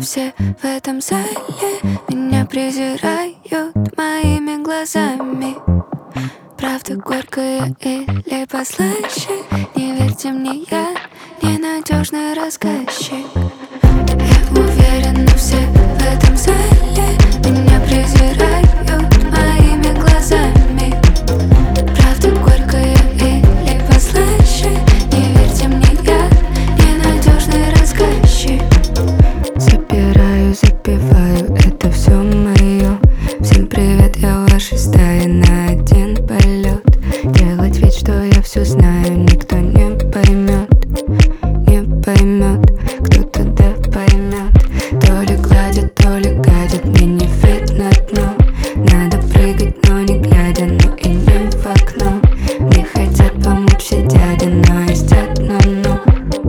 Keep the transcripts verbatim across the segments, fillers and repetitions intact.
все в этом зале меня презирают моими глазами. Правда горькая или послаще, не верьте мне, я ненадежный рассказчик. Я уверена, все в этом зале меня презирают моими глазами. Правда горькая или послаще, не верьте мне, я ненадежный рассказчик. Забираю, запиваю, это все мое. Всем привет, я в вашей стае на один полет. Делать вид, что я все знаю, никто не поймет. Не поймет, кто-то да поймет. То ли гладит, то ли гадит, мне не видно дно. Надо прыгать, но не глядя, но и не в окно. Мне хотят помочь все дяди, но есть одно но.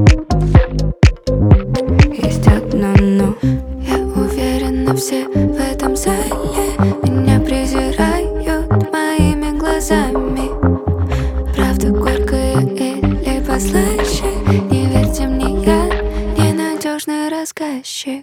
Есть одно но. Я уверена, все в этом зале меня презирают моими глазами. Правда горькая или послаще, не верьте мне, я ненадежный рассказчик.